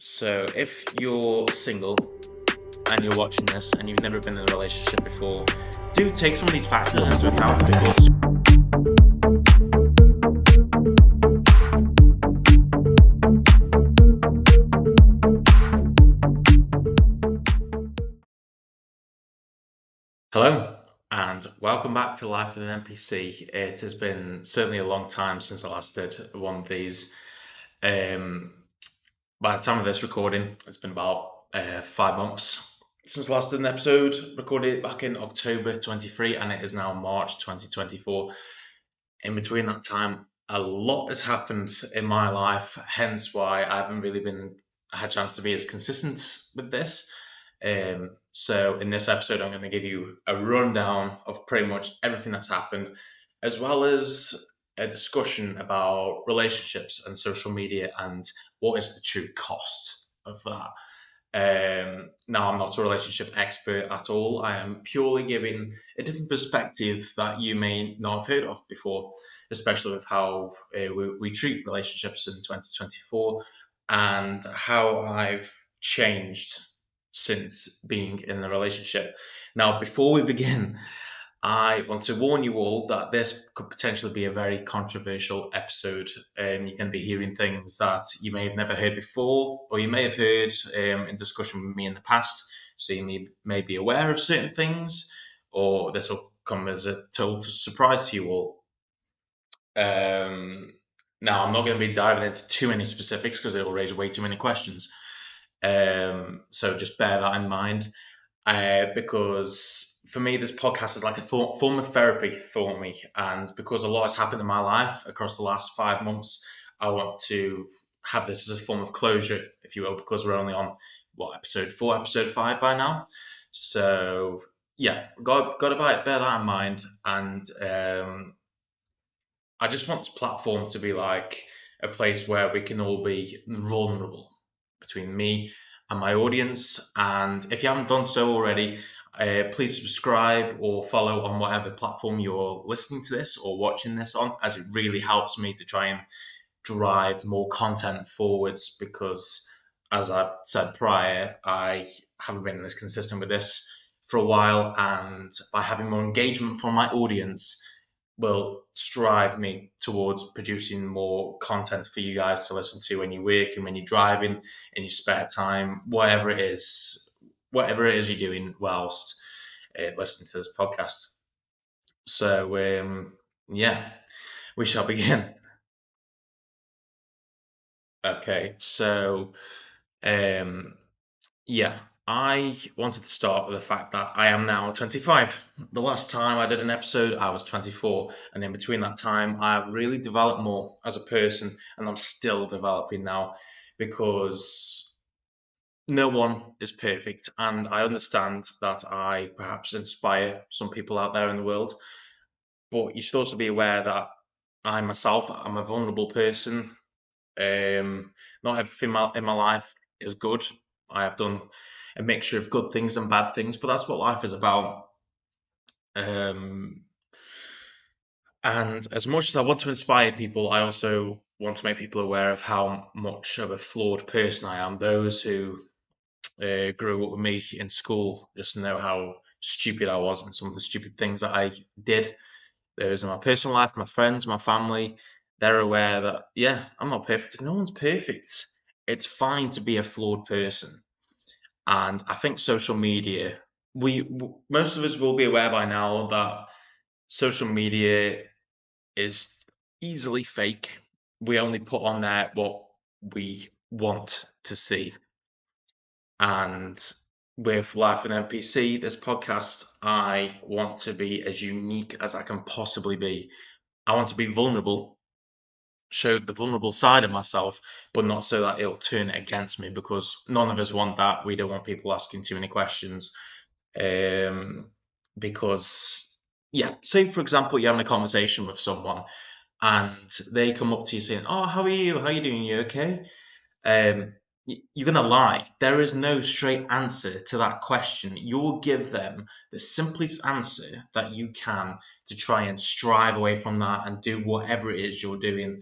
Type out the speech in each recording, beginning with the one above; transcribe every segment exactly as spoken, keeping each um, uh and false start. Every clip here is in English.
So, if you're single and you're watching this and you've never been in a relationship before, do take some of these factors into account because hello and welcome back to Life with an N P C. It has been certainly a long time since I last did one of these. Um, by the time of this recording, it's been about uh, five months since I last did an episode. Recorded it back in October twenty-three, and it is now March twenty twenty-four. In between that time, a lot has happened in my life, hence why I haven't really been had a chance to be as consistent with this. Um, so in this episode, I'm going to give you a rundown of pretty much everything that's happened, as well as a discussion about relationships and social media and what is the true cost of that. Um, now, I'm not a relationship expert at all. I am purely giving a different perspective that you may not have heard of before, especially with how uh, we, we treat relationships in twenty twenty-four and how I've changed since being in a relationship. Now, before we begin, I want to warn you all that this could potentially be a very controversial episode. Um, you can be hearing things that you may have never heard before, or you may have heard um, in discussion with me in the past. So you may, may be aware of certain things, or this will come as a total surprise to you all. Um, now, I'm not going to be diving into too many specifics because it will raise way too many questions. Um, so just bear that in mind uh, because for me, this podcast is like a th- form of therapy for me. And because a lot has happened in my life across the last five months, I want to have this as a form of closure, if you will, because we're only on what episode four, episode five by now. So yeah, got got to bear that in mind. And um, I just want this platform to be like a place where we can all be vulnerable between me and my audience. And if you haven't done so already, uh, please subscribe or follow on whatever platform you're listening to this or watching this on, as it really helps me to try and drive more content forwards. Because, as I've said prior, I haven't been as consistent with this for a while, and by having more engagement from my audience, will strive me towards producing more content for you guys to listen to when you're working, when you're driving, in your spare time, whatever it is, whatever it is you're doing whilst uh, listening to this podcast. So, um, yeah, we shall begin. Okay, so um, yeah, I wanted to start with the fact that I am now twenty-five. The last time I did an episode, I was twenty-four, and in between that time, I've really developed more as a person, and I'm still developing now because no one is perfect, and I understand that I perhaps inspire some people out there in the world, but you should also be aware that I myself, I'm a vulnerable person. Um, not everything in my, in my life is good. I have done a mixture of good things and bad things, but that's what life is about. Um, and as much as I want to inspire people, I also want to make people aware of how much of a flawed person I am. Those who uh, grew up with me in school just know how stupid I was and some of the stupid things that I did. Those in my personal life, my friends, my family, they're aware that, yeah, I'm not perfect. No one's perfect. It's fine to be a flawed person. And I think social media, we most of us will be aware by now that social media is easily fake. We only put on there what we want to see. And with Life in N P C, this podcast, I want to be as unique as I can possibly be. I want to be vulnerable, show the vulnerable side of myself, but not so that it'll turn it against me, because none of us want that. We don't want people asking too many questions. Um, because, yeah, say for example, you're having a conversation with someone and they come up to you saying, "Oh, how are you? How are you doing? You okay?" Um, you're going to lie. There is no straight answer to that question. You'll give them the simplest answer that you can to try and strive away from that and do whatever it is you're doing.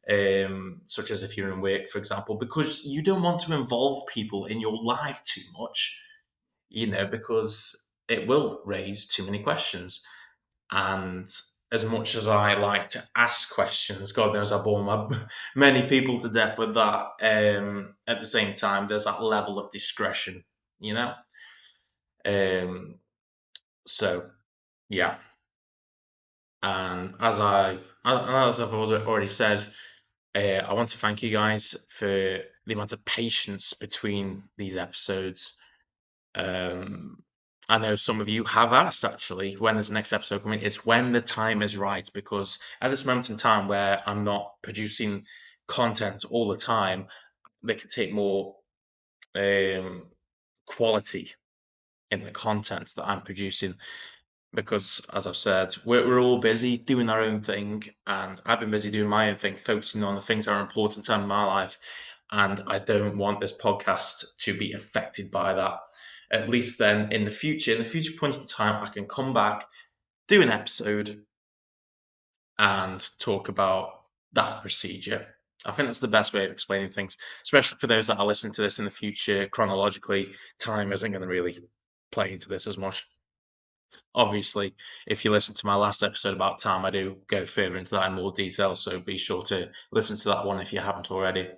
um, such as if you're in work, for example, because you don't want to involve people in your life too much, you know, because it will raise too many questions. And as much as I like to ask questions, God knows I bore my, many people to death with that. Um, at the same time, there's that level of discretion, you know. Um, so yeah, and as I've as I've already said, uh, I want to thank you guys for the amount of patience between these episodes. Um, I know some of you have asked actually when is the next episode coming. It's when the time is right, because at this moment in time where I'm not producing content all the time, they can take more um, quality in the content that I'm producing. Because, as I've said, we're, we're all busy doing our own thing, and I've been busy doing my own thing, focusing on the things that are important in my life. And I don't want this podcast to be affected by that. At least then, in the future, in the future points in time, I can come back, do an episode, and talk about that procedure. I think that's the best way of explaining things, especially for those that are listening to this in the future. Chronologically, time isn't going to really play into this as much. Obviously, if you listen to my last episode about time, I do go further into that in more detail, so be sure to listen to that one if you haven't already.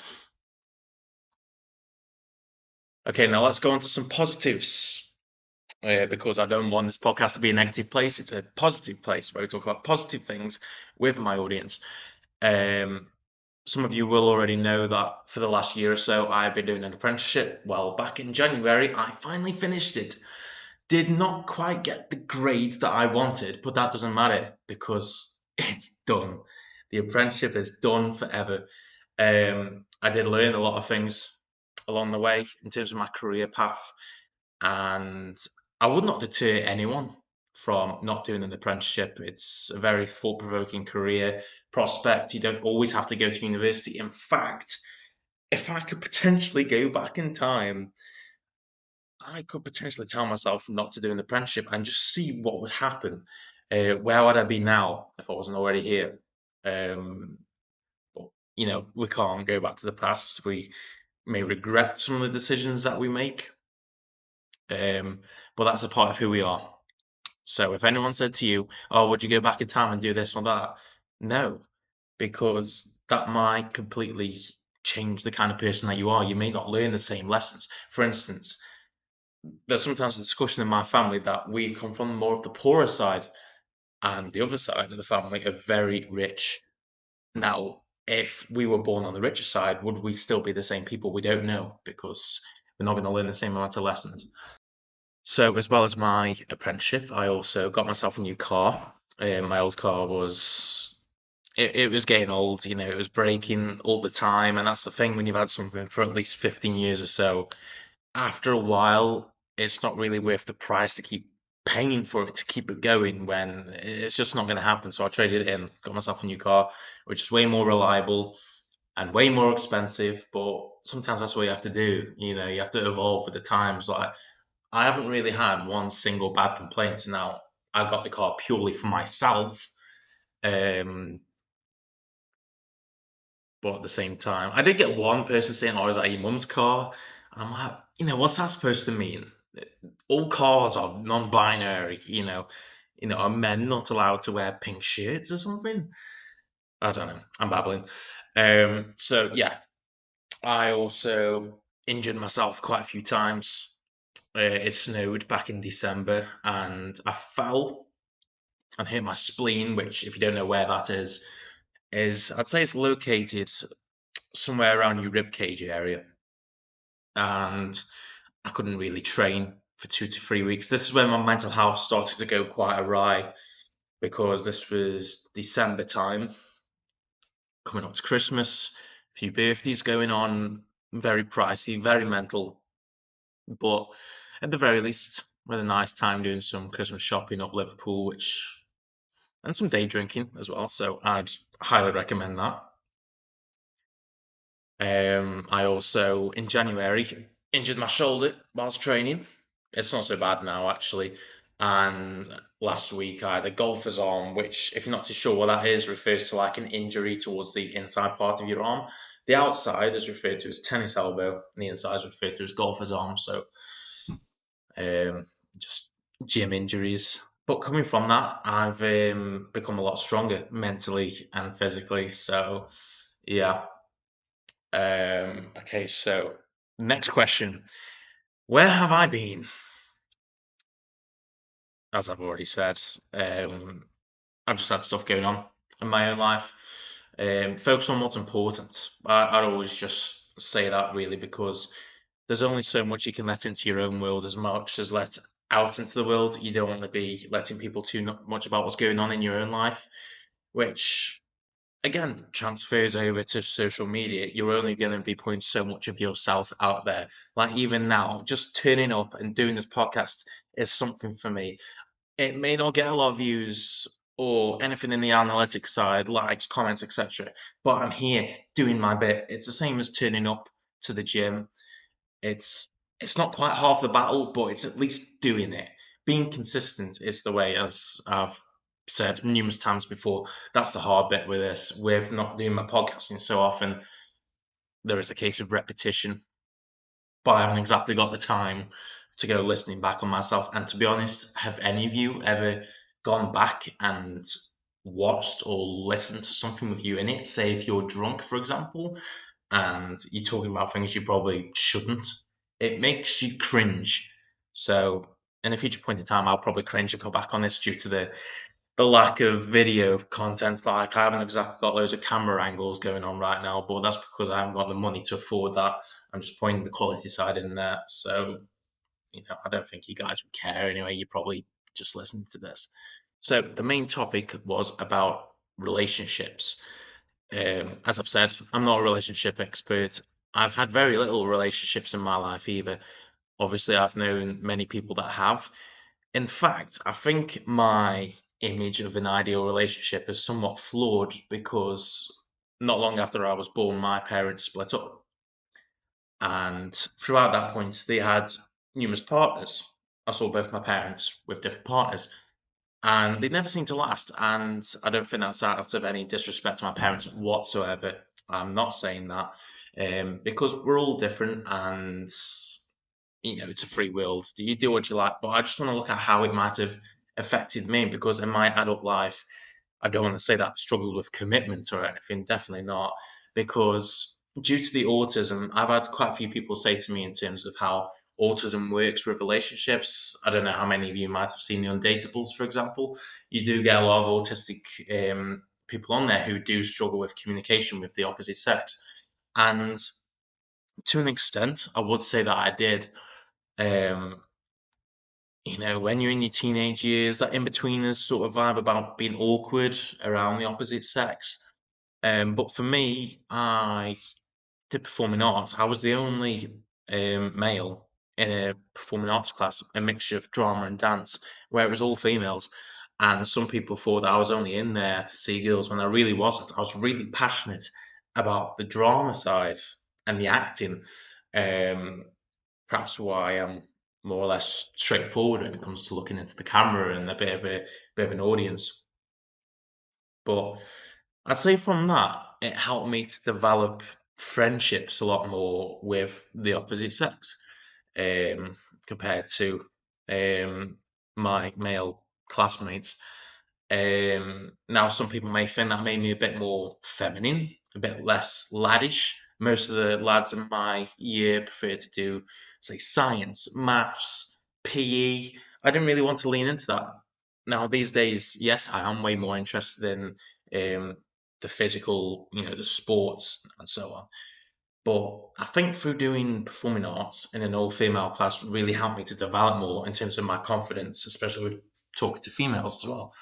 Okay, now let's go on to some positives, uh, because I don't want this podcast to be a negative place. It's a positive place where we talk about positive things with my audience. Um, some of you will already know that for the last year or so, I've been doing an apprenticeship. Well, back in January, I finally finished it. Did not quite get the grades that I wanted, but that doesn't matter because it's done. The apprenticeship is done forever. Um, I did learn a lot of things along the way in terms of my career path, and I would not deter anyone from not doing an apprenticeship. It's a very thought provoking career prospect. You don't always have to go to university. In fact, if I could potentially go back in time, I could potentially tell myself not to do an apprenticeship and just see what would happen. Uh, where would I be now if I wasn't already here? Um, but, you know, we can't go back to the past. We may regret some of the decisions that we make, um, but that's a part of who we are. So if anyone said to you, "Oh, would you go back in time and do this or that?" No, because that might completely change the kind of person that you are. You may not learn the same lessons. For instance, there's sometimes a discussion in my family that we come from more of the poorer side, and the other side of the family are very rich. Now, if we were born on the richer side, would we still be the same people? We don't know, because we're not going to learn the same amount of lessons. So, as well as my apprenticeship, I also got myself a new car. Um, my old car was it, it was getting old, you know, it was breaking all the time, and that's the thing when you've had something for at least fifteen years or so. After a while, it's not really worth the price to keep paying for it to keep it going when it's just not going to happen. So I traded it in, got myself a new car, which is way more reliable and way more expensive. But sometimes that's what you have to do. You know, you have to evolve with the times. Like I haven't really had one single bad complaint. Now I got the car purely for myself. Um, but at the same time, I did get one person saying, "Oh, is that your mum's car?" And I'm like, you know, what's that supposed to mean? All cars are non-binary, you know. You know, are men not allowed to wear pink shirts or something? I don't know. I'm babbling. Um, so yeah, I also injured myself quite a few times. Uh, it snowed back in December, and I fell and hit my spleen, which, if you don't know where that is, is I'd say it's located somewhere around your rib cage area, and I couldn't really train for two to three weeks. This is when my mental health started to go quite awry, because this was December time, coming up to Christmas, a few birthdays going on, very pricey, very mental, but at the very least, we had a nice time doing some Christmas shopping up Liverpool, which and some day drinking as well. So I'd highly recommend that. Um, I also in January injured my shoulder whilst training. It's not so bad now, actually. And last week I had a golfer's arm, which, if you're not too sure what that is, refers to like an injury towards the inside part of your arm. The outside is referred to as tennis elbow, and the inside is referred to as golfer's arm. So, um, just gym injuries. But coming from that, I've um, become a lot stronger mentally and physically. So, yeah. Um, okay, so next question. Where have I been? As I've already said, um, I've just had stuff going on in my own life. Um, focus on what's important. I, I'd always just say that really because there's only so much you can let into your own world as much as let out into the world. You don't want to be letting people too no- much about what's going on in your own life, which again transfers over to social media. You're only going to be putting so much of yourself out there. Like even now, just turning up and doing this podcast is something for me. It may not get a lot of views or anything in the analytics side, likes, comments, et cetera. But I'm here doing my bit. It's the same as turning up to the gym. It's it's not quite half the battle, but it's at least doing it. Being consistent is the way, as I've said numerous times before. That's the hard bit with this. With not doing my podcasting so often, there is a case of repetition, but I haven't exactly got the time to go listening back on myself. And to be honest, have any of you ever gone back and watched or listened to something with you in it? Say if you're drunk, for example, and you're talking about things you probably shouldn't, it makes you cringe. So in a future point in time, I'll probably cringe and go back on this due to the the lack of video content. Like I haven't exactly got loads of camera angles going on right now, but that's because I haven't got the money to afford that. I'm just pointing the quality side in there. So, you know, I don't think you guys would care anyway. You're probably just listening to this. So the main topic was about relationships. Um, as I've said, I'm not a relationship expert. I've had very little relationships in my life either. Obviously, I've known many people that have. In fact, I think my image of an ideal relationship is somewhat flawed because not long after I was born, my parents split up. And throughout that point, they had numerous partners. I saw both my parents with different partners, and they never seemed to last. And I don't think that's out of any disrespect to my parents whatsoever. I'm not saying that um, because we're all different, and you know, it's a free world. Do you do what you like? But I just want to look at how it might have affected me because in my adult life, I don't want to say that I've struggled with commitment or anything, definitely not. Because due to the autism, I've had quite a few people say to me in terms of how autism works with relationships. I don't know how many of you might have seen the Undateables, for example. You do get a lot of autistic um, people on there who do struggle with communication with the opposite sex. And to an extent, I would say that I did. Um, you know, when you're in your teenage years, that in-betweeners sort of vibe about being awkward around the opposite sex. Um, but for me, I did performing arts. I was the only um, male in a performing arts class, a mixture of drama and dance, where it was all females. And some people thought that I was only in there to see girls when I really wasn't. I was really passionate about the drama side and the acting. Um, perhaps why I'm more or less straightforward when it comes to looking into the camera and a bit of a bit of an audience. But I'd say from that, it helped me to develop friendships a lot more with the opposite sex, um, compared to um, my male classmates. Um, now, some people may think that made me a bit more feminine, a bit less laddish. Most of the lads in my year prefer to do, say, science, maths, P E. I didn't really want to lean into that. Now, these days, yes, I am way more interested in um, the physical, you know, the sports and so on. But I think through doing performing arts in an all-female class really helped me to develop more in terms of my confidence, especially with talking to females as well.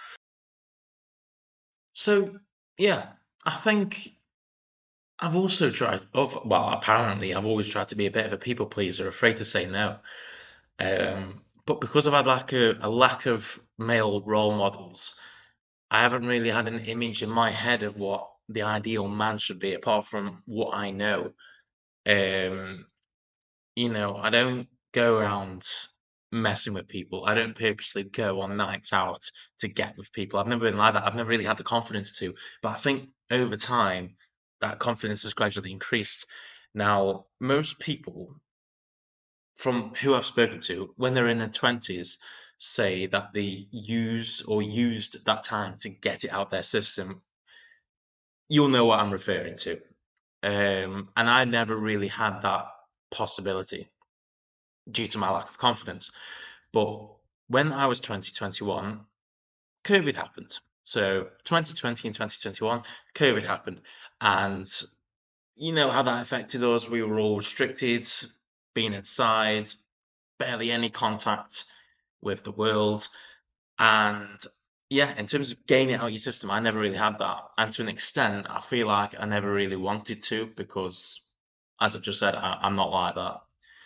So yeah, I think I've also tried. Oh, well, apparently, I've always tried to be a bit of a people pleaser, afraid to say no. Um, but because I've had like a, a lack of male role models, I haven't really had an image in my head of what the ideal man should be, apart from what I know. Um, you know, I don't go around messing with people. I don't purposely go on nights out to get with people. I've never been like that. I've never really had the confidence to. But I think over time, that confidence has gradually increased. Now, most people from who I've spoken to, when they're in their twenties, say that they use or used that time to get it out their system. You'll know what I'm referring to. Um, and I never really had that possibility due to my lack of confidence. But when I was twenty twenty-one, COVID happened. So twenty twenty and twenty twenty-one, COVID happened. And you know how that affected us. We were all restricted, being inside, barely any contact with the world. And yeah, in terms of getting it out of your system, I never really had that. And to an extent, I feel like I never really wanted to because, as I've just said, I, I'm not like that.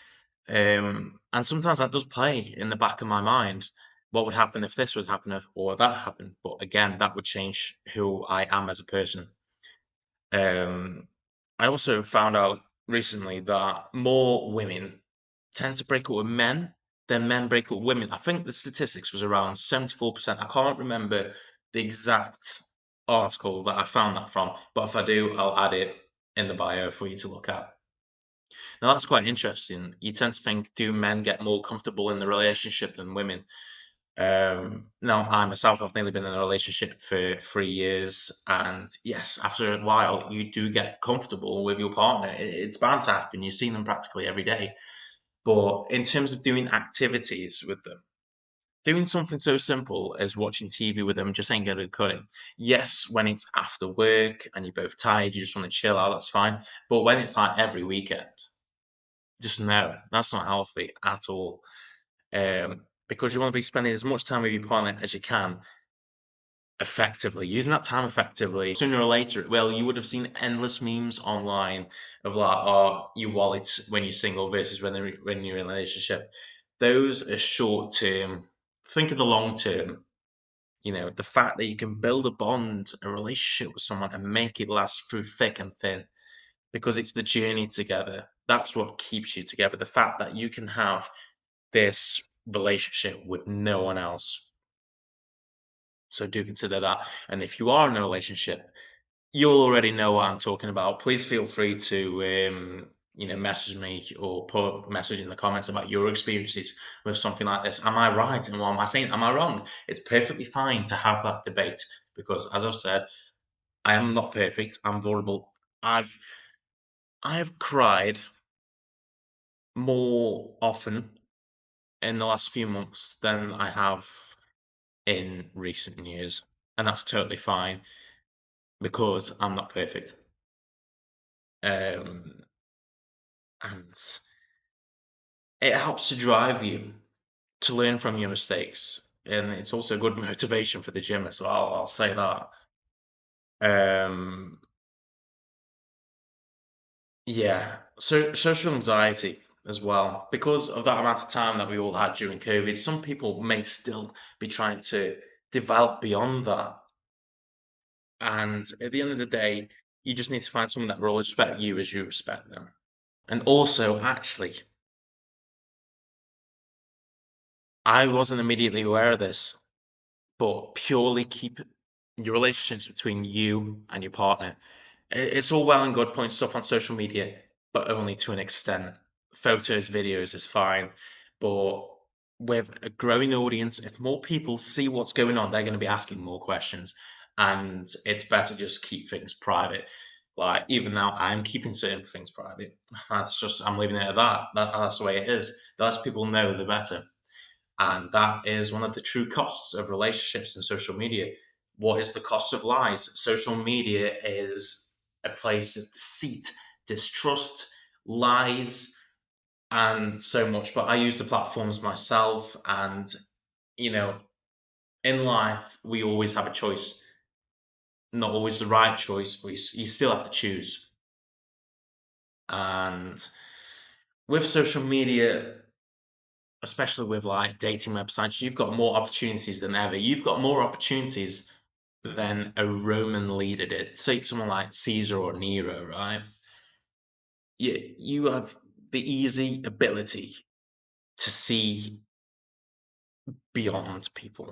Um, and sometimes that does play in the back of my mind. What would happen if this would happen if, or that happened? But again, that would change who I am as a person. Um, I also found out recently that more women tend to break up with men than men break up with women. I think the statistics was around seventy-four percent. I can't remember the exact article that I found that from, but if I do, I'll add it in the bio for you to look at. Now that's quite interesting. You tend to think, do men get more comfortable in the relationship than women? Um, now, I myself have nearly been in a relationship for three years, and yes, after a while, you do get comfortable with your partner. It- It's bound to happen. You see them practically every day. But in terms of doing activities with them, doing something so simple as watching T V with them just ain't gonna cut it. Yes, when it's after work and you're both tired, you just want to chill out, that's fine. But when it's like every weekend, just no, that's not healthy at all. Um, because you want to be spending as much time with your partner as you can effectively, using that time effectively. Sooner or later, well, you would have seen endless memes online of like, oh, you wallet when you're single versus when they're, when you're in a relationship. Those are short term. Think of the long term. You know, the fact that you can build a bond, a relationship with someone and make it last through thick and thin because it's the journey together. That's what keeps you together. The fact that you can have this relationship with no one else. So do consider that. And if you are in a relationship, you'll already know what I'm talking about. Please feel free to um, you know, message me or put a message in the comments about your experiences with something like this. Am I right and what am I saying? Am I wrong? It's perfectly fine to have that debate because, as I've said, I am not perfect. I'm vulnerable. I've I've cried more often in the last few months than I have in recent years, and that's totally fine because I'm not perfect. Um, and it helps to drive you to learn from your mistakes, and it's also good motivation for the gym as well. I'll say that. Um, yeah, so social anxiety as well, because of that amount of time that we all had during COVID. Some people may still be trying to develop beyond that, and at the end of the day, you just need to find someone that will respect you as you respect them. And also, actually, I wasn't immediately aware of this, but purely keep your relationships between you and your partner. It's all well and good putting stuff on social media, but only to an extent. Photos, videos is fine, but with a growing audience, if more people see what's going on, they're going to be asking more questions, and it's better just keep things private. Like even now, I'm keeping certain things private. That's just I'm leaving it at that. that that's the way it is. The less people know, the better. And that is one of the true costs of relationships and social media. What is the cost of lies? Social media is a place of deceit, distrust, lies, and so much. But I use the platforms myself, and you know, in life, we always have a choice. Not always the right choice, but you you still have to choose. And with social media, especially with like dating websites, you've got more opportunities than ever. You've got more opportunities than a Roman leader did. Say someone like Caesar or Nero, right? You, you have the easy ability to see beyond people,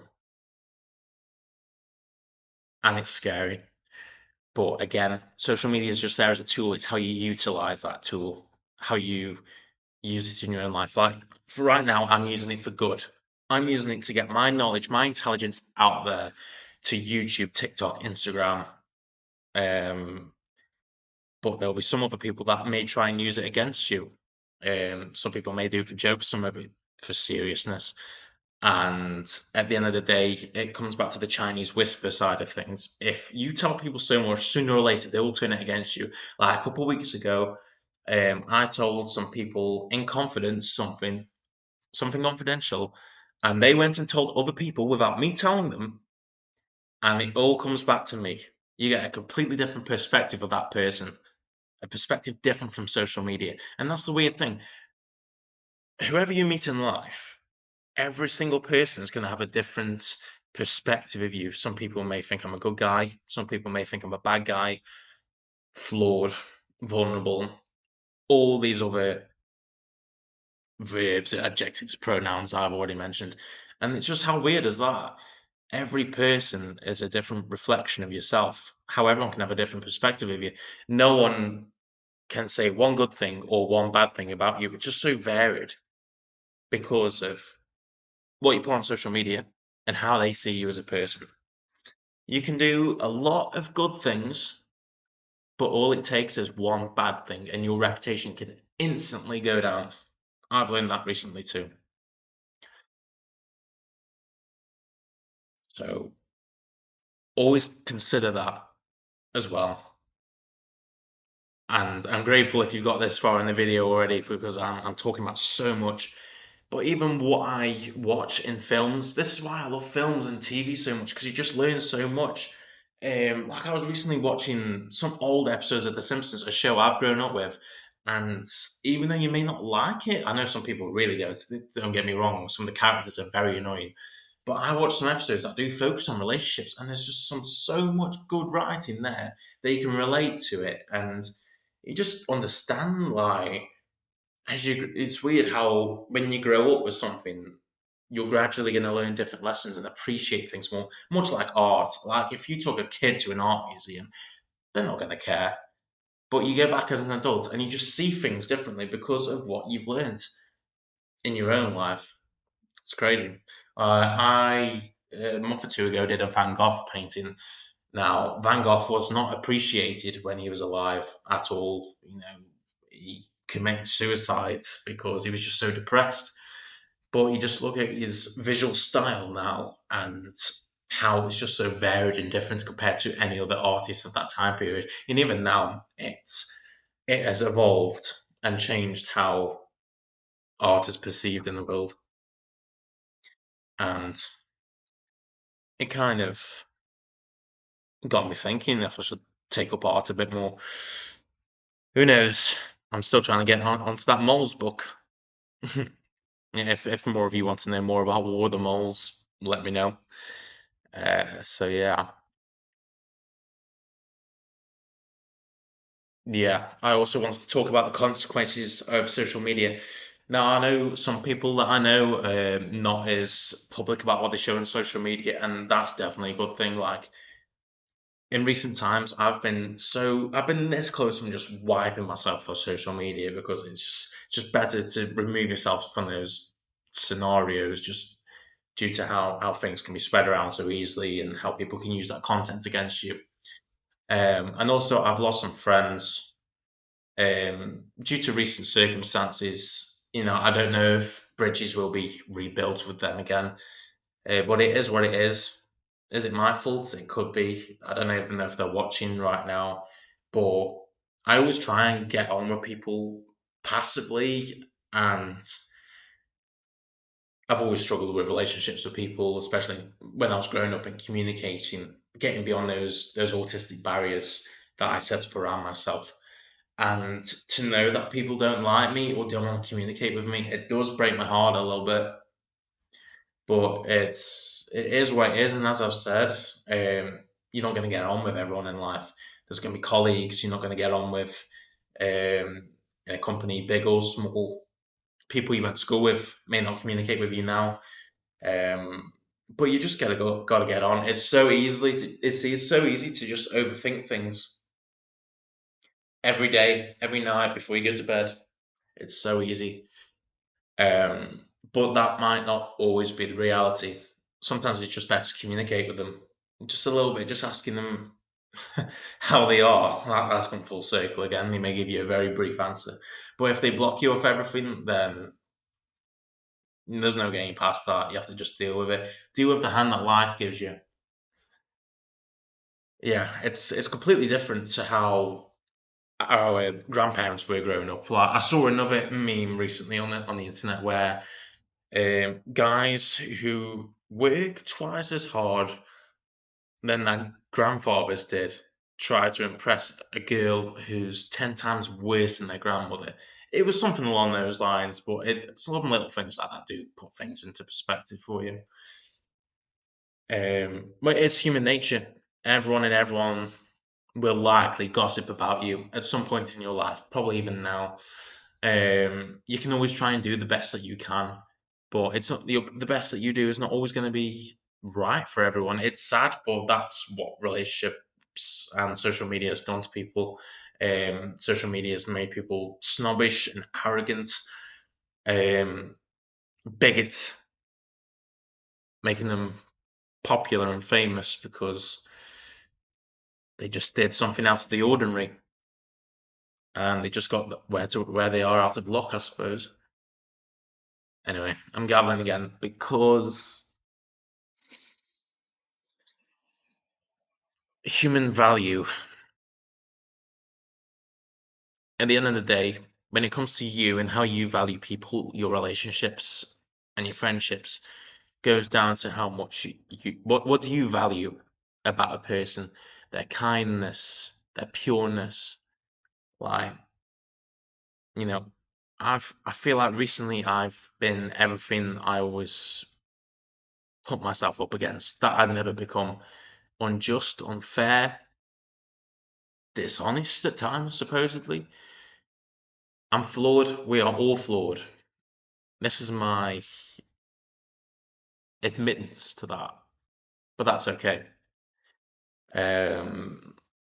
and it's scary. But again, social media is just there as a tool. It's how you utilize that tool, how you use it in your own life. Like for right now, I'm using it for good. I'm using it to get my knowledge, my intelligence out there to YouTube, TikTok, Instagram. Um, but there'll be some other people that may try and use it against you. Um, some people may do it for jokes, some of it for seriousness. And at the end of the day, it comes back to the Chinese whisper side of things. If you tell people so much, sooner or later they will turn it against you. Like a couple of weeks ago, um, I told some people in confidence something, something confidential, and they went and told other people without me telling them, and it all comes back to me. You get a completely different perspective of that person, a perspective different from social media. And that's the weird thing. Whoever you meet in life, every single person is going to have a different perspective of you. Some people may think I'm a good guy. Some people may think I'm a bad guy, flawed, vulnerable, all these other verbs, adjectives, pronouns I've already mentioned. And it's just how weird is that? Every person is a different reflection of yourself. How everyone can have a different perspective of you. No one can say one good thing or one bad thing about you. It's just so varied because of what you put on social media and how they see you as a person. You can do a lot of good things, but all it takes is one bad thing, and your reputation can instantly go down. I've learned that recently too. So always consider that as well. And I'm grateful if you got this far in the video already because I'm, I'm talking about so much. But even what I watch in films, this is why I love films and T V so much because you just learn so much. Um, like I was recently watching some old episodes of The Simpsons, a show I've grown up with, and even though you may not like it, I know some people really do. Don't get me wrong, some of the characters are very annoying, but I watch some episodes that do focus on relationships, and there's just some so much good writing there that you can relate to it, and you just understand like as you it's weird how when you grow up with something you're gradually going to learn different lessons and appreciate things more, much like art. Like if you took a kid to an art museum, they're not going to care, but you go back as an adult and you just see things differently because of what you've learned in your own life. It's crazy. Uh, i a month or two ago did a Van Gogh painting. Now Van Gogh was not appreciated when he was alive at all. You know, he committed suicide because he was just so depressed. But you just look at his visual style now and how it's just so varied and different compared to any other artist of that time period. And even now, it's it has evolved and changed how art is perceived in the world. And it kind of got me thinking if I should take up art a bit more. Who knows? I'm still trying to get on, onto that moles book. if if more of you want to know more about War of the Moles, let me know. Uh, so yeah, yeah. I also wanted to talk about the consequences of social media. Now I know some people that I know um, not as public about what they show on social media, and that's definitely a good thing. Like in recent times, I've been so I've been this close from just wiping myself off social media because it's just it's just better to remove yourself from those scenarios just due to how, how things can be spread around so easily and how people can use that content against you. Um, and also, I've lost some friends um, due to recent circumstances. You know, I don't know if bridges will be rebuilt with them again, uh, but it is what it is. Is it my fault? It could be. I don't even know if they're watching right now, but I always try and get on with people passively, and I've always struggled with relationships with people, especially when I was growing up and communicating, getting beyond those those autistic barriers that I set up around myself. And to know that people don't like me or don't want to communicate with me, it does break my heart a little bit. But it's it is what it is, and as I've said, um, you're not going to get on with everyone in life. There's going to be colleagues you're not going to get on with, um, a company, big or small. People you went to school with may not communicate with you now, Um, but you just gotta go, gotta get on. It's so easily, to, it's, it's so easy to just overthink things every day, every night before you go to bed. It's so easy. Um, but that might not always be the reality. Sometimes it's just best to communicate with them, just a little bit, just asking them how they are. That- That's come full circle again. They may give you a very brief answer, but if they block you off everything, then there's no getting past that. You have to just deal with it. Deal with the hand that life gives you. Yeah, it's it's completely different to how our grandparents were growing up. Like I saw another meme recently on the on the internet where um, guys who work twice as hard than their grandfathers did try to impress a girl who's ten times worse than their grandmother. It was something along those lines, but it, some little things like that do put things into perspective for you. Um, but it's human nature. Everyone and everyone will likely gossip about you at some point in your life, probably even now. Um, you can always try and do the best that you can, but it's not the, the best that you do is not always going to be right for everyone. It's sad, but that's what relationships and social media has done to people. Um, social media has made people snobbish and arrogant, um, bigots, making them popular and famous because they just did something out of the ordinary and they just got where to where they are out of luck, I suppose. Anyway, I'm gabbling again because human value, at the end of the day, when it comes to you and how you value people, your relationships and your friendships, goes down to how much you, you what what do you value about a person, their kindness, their pureness, like you know. I've I feel like recently I've been everything I was put myself up against that I'd never become unjust, unfair, dishonest at times, supposedly. I'm flawed. We are all flawed. This is my admittance to that, but that's okay. Um,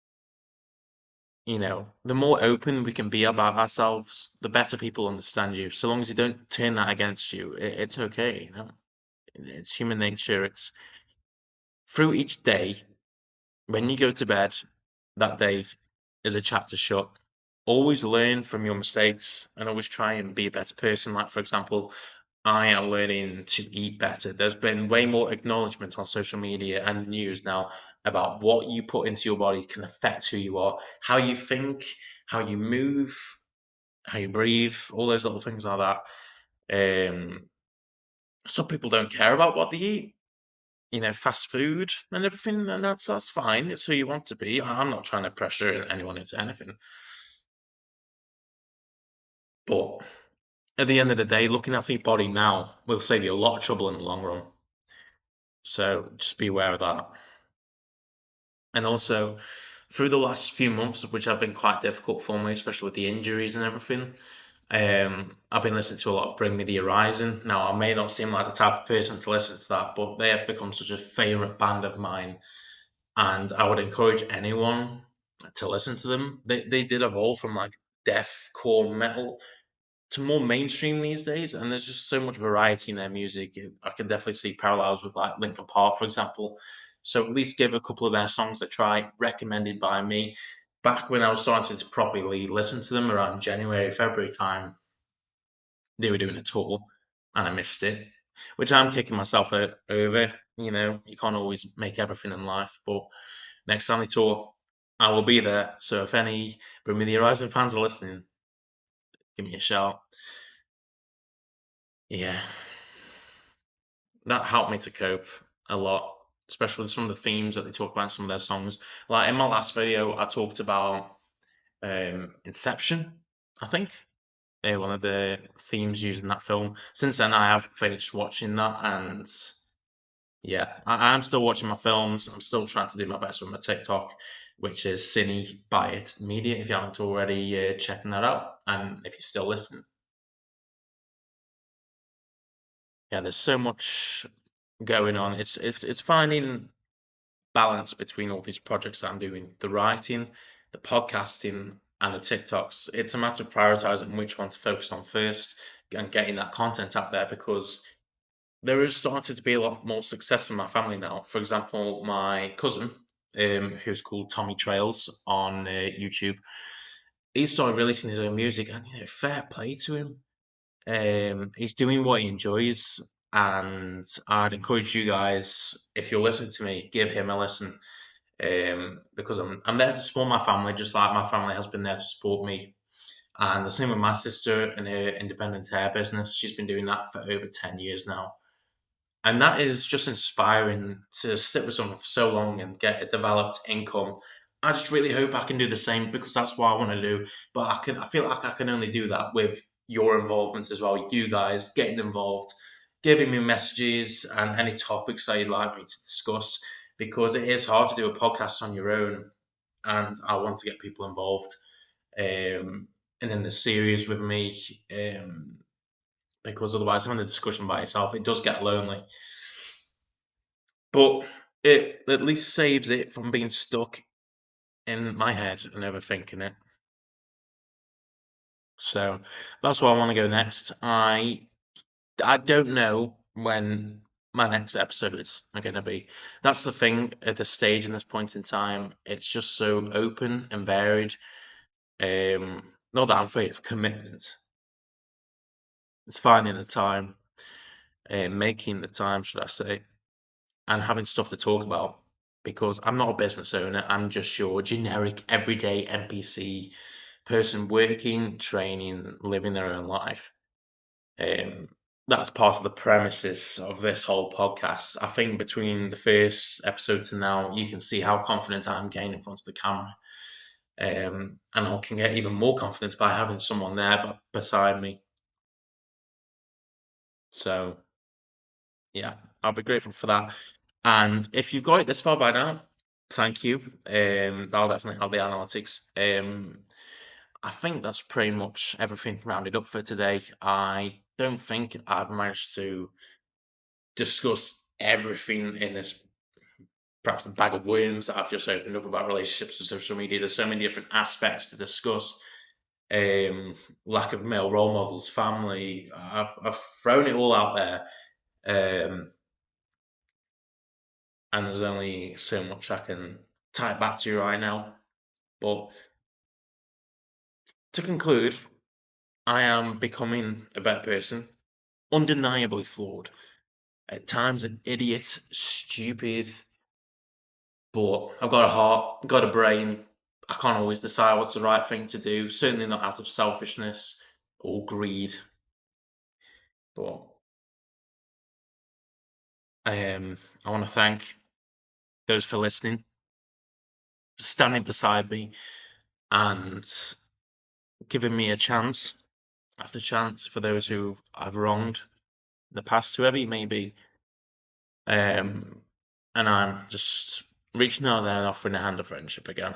you know, the more open we can be about ourselves, the better people understand you. So long as you don't turn that against you, it, it's okay. You know, it's human nature. It's through each day when you go to bed. That day is a chapter shut. Always learn from your mistakes and always try and be a better person. Like, for example, I am learning to eat better. There's been way more acknowledgement on social media and news now about what you put into your body can affect who you are, how you think, how you move, how you breathe, all those little things like that. Um, some people don't care about what they eat, you know, fast food and everything, and that's that's fine. It's who you want to be. I- I'm not trying to pressure anyone into anything, but at the end of the day, looking after your body now will save you a lot of trouble in the long run. So just be aware of that. And also, through the last few months, which have been quite difficult for me, especially with the injuries and everything, um, I've been listening to a lot of Bring Me the Horizon. Now, I may not seem like the type of person to listen to that, but they have become such a favourite band of mine, and I would encourage anyone to listen to them. They they did evolve from like death core metal to more mainstream these days, and there's just so much variety in their music. I can definitely see parallels with like Linkin Park, for example. So at least give a couple of their songs a try, recommended by me. Back when I was starting to properly listen to them around January, February time, they were doing a tour, and I missed it, which I'm kicking myself over. You know, you can't always make everything in life, but next time they tour, I will be there. So if any Bring Me the Horizon fans are listening, give me a shout. Yeah, that helped me to cope a lot, especially with some of the themes that they talk about in some of their songs. Like in my last video, I talked about um, Inception, I think, uh, one of the themes used in that film. Since then, I have finished watching that, and yeah, I, I'm still watching my films. I'm still trying to do my best with my TikTok, which is Cine by It Media. If you haven't already uh, checking that out, and if you're still listening. yeah, there's so much going on. It's it's it's finding balance between all these projects that I'm doing, the writing, the podcasting, and the TikToks. It's a matter of prioritizing which one to focus on first and getting that content out there, because there is starting to be a lot more success in my family now. For example, my cousin, um, who's called Tommy Trails on uh, YouTube, he started releasing his own music, and you know, fair play to him. Um, he's doing what he enjoys, and I'd encourage you guys, if you're listening to me, give him a listen. Um, because I'm I'm there to support my family, just like my family has been there to support me. And the same with my sister in her independent hair business. She's been doing that for over ten years now. And that is just inspiring to sit with someone for so long and get a developed income. I just really hope I can do the same, because that's what I want to do. But I can I feel like I can only do that with your involvement as well. You guys getting involved, giving me messages and any topics that you'd like me to discuss, because it is hard to do a podcast on your own, and I want to get people involved. Um, and in the series with me, um, because otherwise having the discussion by yourself, it does get lonely. But it at least saves it from being stuck in my head and overthinking it. So that's where I want to go next. I I don't know when my next episodes are going to be. That's the thing at this stage in this point in time. It's just so open and varied. Um, not that I'm afraid of commitment. It's finding the time, uh, making the time, should I say, and having stuff to talk about. Because I'm not a business owner. I'm just your generic everyday N P C person working, training, living their own life. Um, that's part of the premises of this whole podcast. I think between the first episode to now, you can see how confident I am getting in front of the camera. Um, and I can get even more confident by having someone there b- beside me. So, yeah, I'll be grateful for that. And if you've got it this far by now, thank you. Um, I'll definitely have the analytics. Um, I think that's pretty much everything rounded up for today. I don't think I've managed to discuss everything in this, perhaps a bag of worms that I've just opened up about relationships and social media. There's so many different aspects to discuss. Um, lack of male role models, family. I've I've thrown it all out there, um, and there's only so much I can tie it back to right now. But to conclude, I am becoming a better person, undeniably flawed. At times, an idiot, stupid, but I've got a heart, got a brain. I can't always decide what's the right thing to do, certainly not out of selfishness or greed. But um, I want to thank those for listening, standing beside me, and giving me a chance after chance for those who I've wronged in the past, whoever you may be. Um, and I'm just reaching out there and offering a hand of friendship again.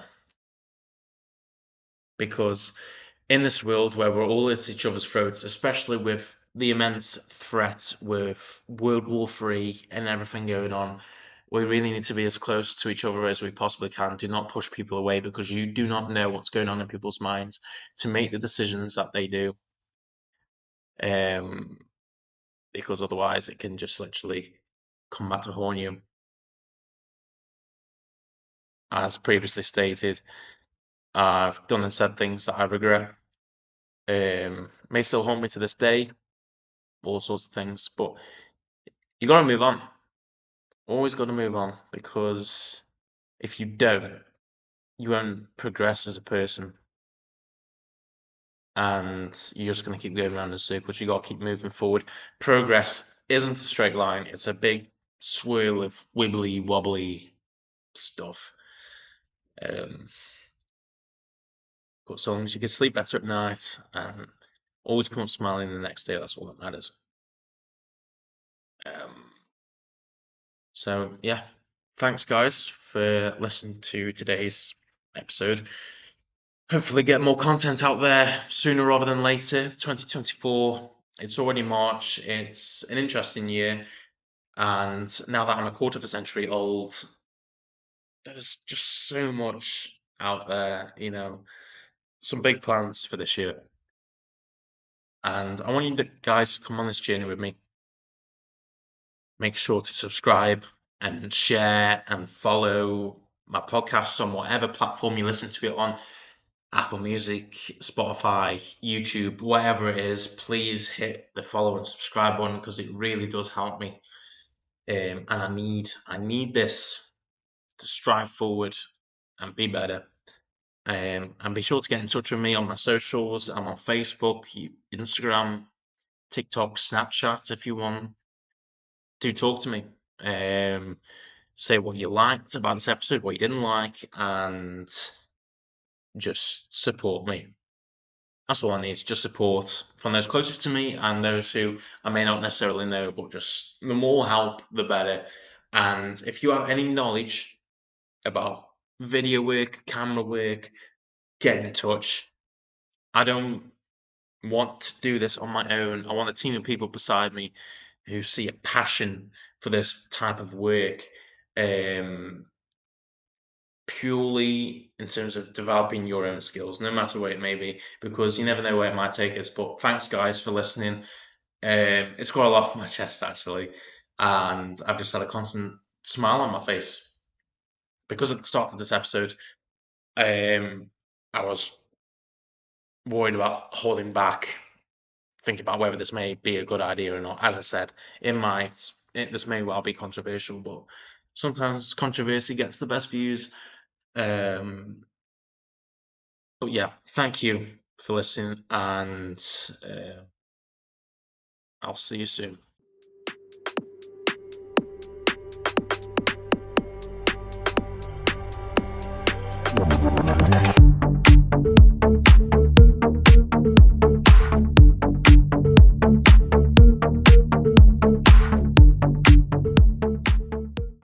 Because in this world where we're all at each other's throats, especially with the immense threat with World War Three and everything going on, we really need to be as close to each other as we possibly can. Do not push people away, because you do not know what's going on in people's minds to make the decisions that they do. Um, because otherwise it can just literally come back to haunt you. As previously stated, I've done and said things that I regret. Um, may still haunt me to this day, all sorts of things, but you got to move on. Always got to move on, because if you don't, you won't progress as a person, and you're just going to keep going around in circles. You got to keep moving forward. Progress isn't a straight line; it's a big swirl of wibbly wobbly stuff. Um, but so long as you can sleep better at night and always come up smiling the next day, that's all that matters. Um, so yeah, thanks guys for listening to today's episode. Hopefully get more content out there sooner rather than later. twenty twenty-four It's already March. It's an interesting year, and now that I'm a quarter of a century old, there's just so much out there. You know, some big plans for this year, and I want you guys to come on this journey with me. Make sure to subscribe and share and follow my podcast on whatever platform you listen to it on. Apple Music, Spotify, YouTube, whatever it is, please hit the follow and subscribe button because it really does help me. Um, and I need I need this to strive forward and be better. Um, and be sure to get in touch with me on my socials. I'm on Facebook, Instagram, TikTok, Snapchat if you want. Do talk to me. Um, say what you liked about this episode, what you didn't like, and just support me. That's all I need, just support from those closest to me and those who I may not necessarily know, but just the more help, the better. And if you have any knowledge about video work, camera work, get in touch. I don't want to do this on my own. I want a team of people beside me who see a passion for this type of work. Um, purely in terms of developing your own skills, no matter what it may be, because you never know where it might take us. But thanks, guys, for listening. Um, it's got a lot off my chest, actually, and I've just had a constant smile on my face because at the start of this episode, um, I was worried about holding back, thinking about whether this may be a good idea or not. As I said, it might, it, this may well be controversial, but sometimes controversy gets the best views. Um, But yeah, thank you for listening, and uh, I'll see you soon.